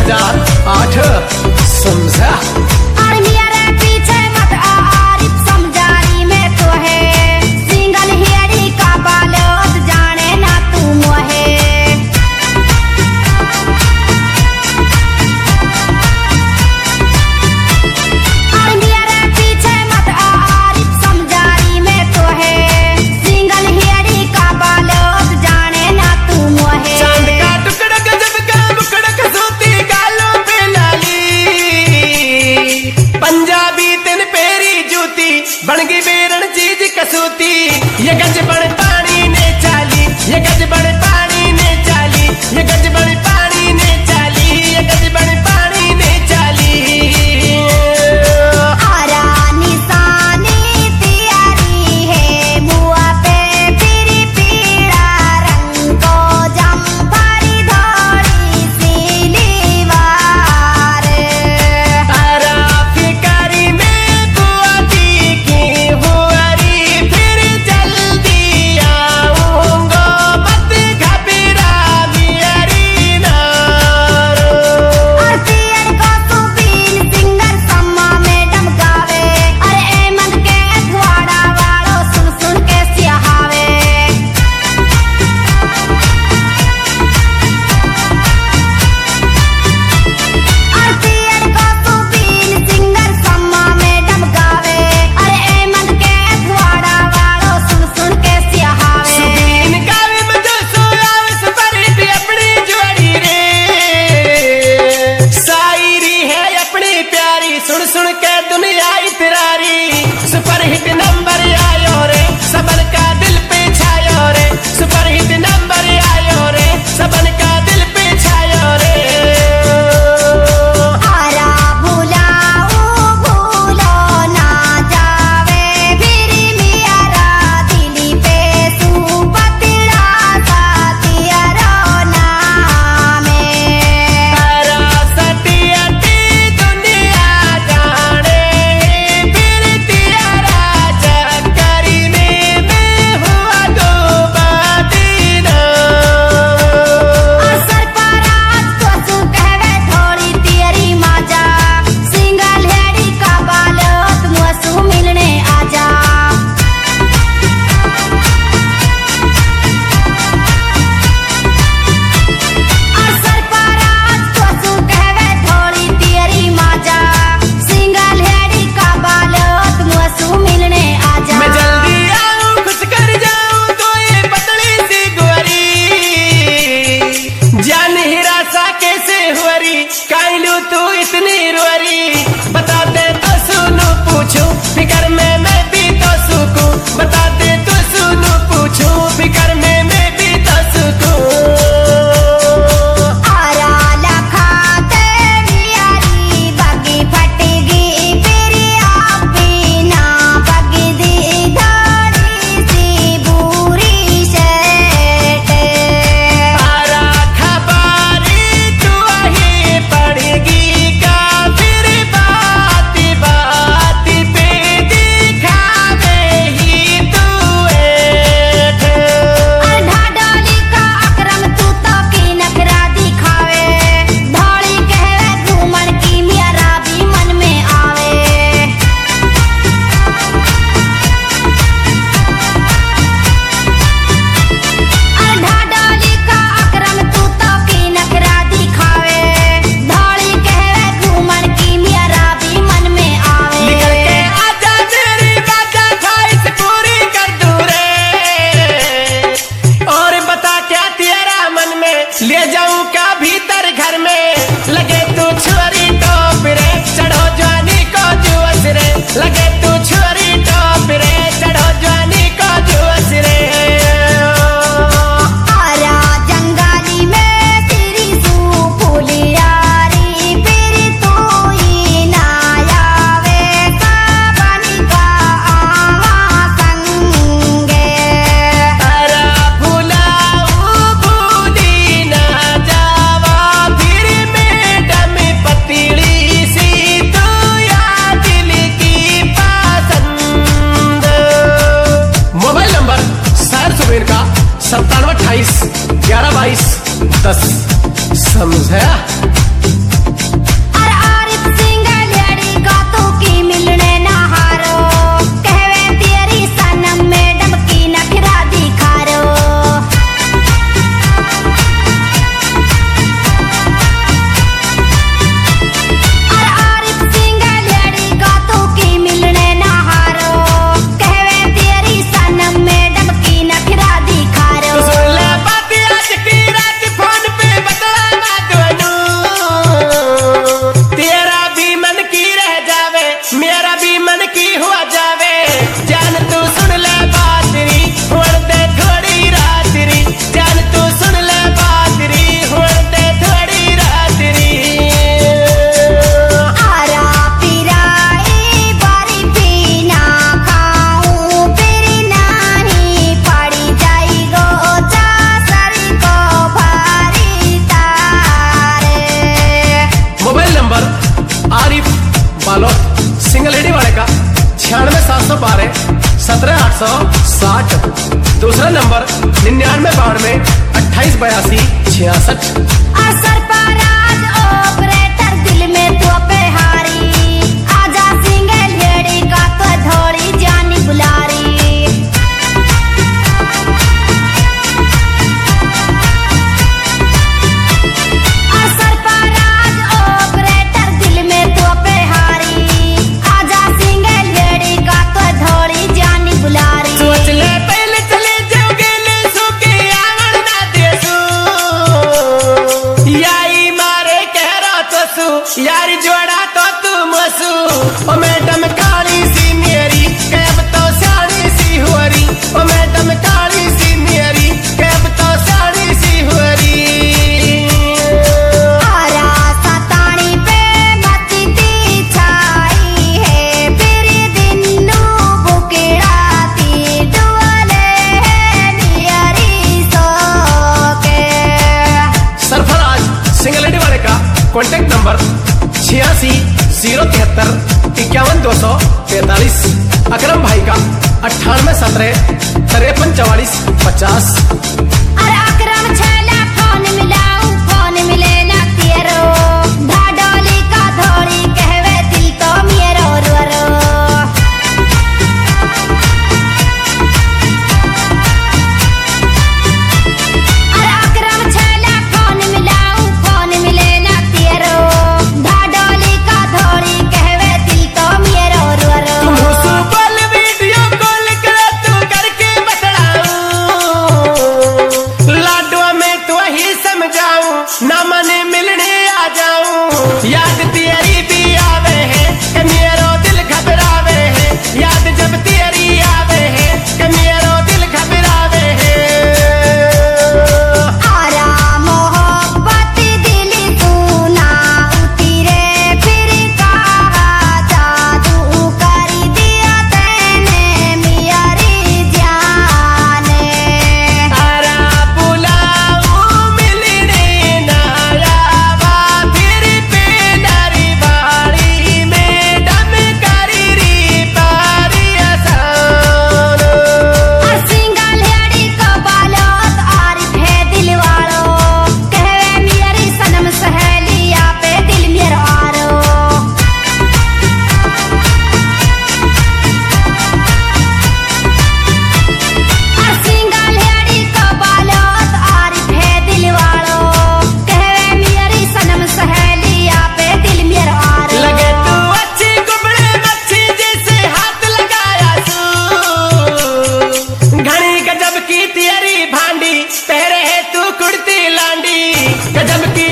2008 समझा। बनगी बेरन चीज कसूती, ये गज बड़ पानी ने चाली, ये गज बड़ पानी ने चाली, ये गज बड़ पानी ने चाली, ये गज बड़ पानी ने चाली। सुन सुन के दुनिया इतरारी, सुपर हिट नंबर आयो रे, सबन का दिल पे छायो रे, सुपर हिट नंबर आयो रे, सबन का दिल पे छायो रे। काइलू तू इतनी रुअरी, बता दे तो सुनू पूछूं, फिकर में मैं भी तो सुकूं, बता दे तो सुनू पूछूं, फिकर में मैं भी तो सुकूं। ले जाऊं का भीतर घर में, लगे तू छुरी टॉप रे, चढ़ो जवानी को जुअस रे, लगे तू छुरी टॉप रे, चढ़ो जवानी को जुअस रे। जंगाली में तेरी सू फूलियारी, फिर तू ही ना आवे, सबनी का आवा संगे। का 97 28 11 22 10 समझा। 1860। दूसरा नंबर 9992 2882 66। असर पराज ऑपरेटर दिल में तो पे हारी आजा सिंगल लेडी का तो धोड़ी जानी बुलारी असर पराज ऑपरेटर दिल में तो पे हारी आजा सिंगल लेडी का तो धोड़ी जानी बुलारी सोच ले पहले चले जाओगे ले सो के आंगन ना देसू याई मारे कह रहा तो सू यारी जोड़ा तो तू मसू ओ मैडम काली सी मेरी कैब तो साड़ी सी हुरी ओ मैडम काली सी मेरी कैब तो साड़ी सी हुरी आरा सतानी पे मती ती छाई है फिर दिनू बुकेड़ाती डुअले नियरी सो के सरफराज सिंगल लेडी वाले का कॉन्टेक्ट नंबर 86 073 51 243। अकरम भाई का 98 17 53 44 50। अरे अकरम छेला फोन मिलाऊ फोन मिले ना तेरो धाडोली का धोड़ी कहवे दिल तो मेरो रोरो अरे अकरम छेला फोन मिलाऊ फोन मिले ना तेरो धाडोली का धोड़ी कहवे दिल तो मेरो रोरो तुम सुबल वीडियो कॉल कर तू करके बतलाऊं लाडवा में तो ही समझाऊं ना मने मिलने आ जाऊं याद तेरी भी आवे है कि मेरो दिल घबरावे है याद जब तेरी आवे है कि मेरो दिल घबरावे है आरा मोहब्बत दिल तू ना उतरे फिर कहा जादू कर दिया तेने मियारी जाने तारा बुलाऊं मिलने ना आवा फिर पे डरी बाड़ी में डम करी री पारी आसान और सिंगल हेड़ी को बालोत आरिफ है दिल वालो कहवे मियारी सनम सहेलिया पे दिल मेरो आरो सिंगल हेड़ी को बालोत आरिफ है दिल वालो कहवे मियारी सनम सहेलिया पे दिल मेरो आरो लगे तू अच्छी गुबड़े मच्छी जैसे हाथ लगाया तू घड़ी गजब की तेरी भांडी पहरे है तू कुर्ती लांडी गजब की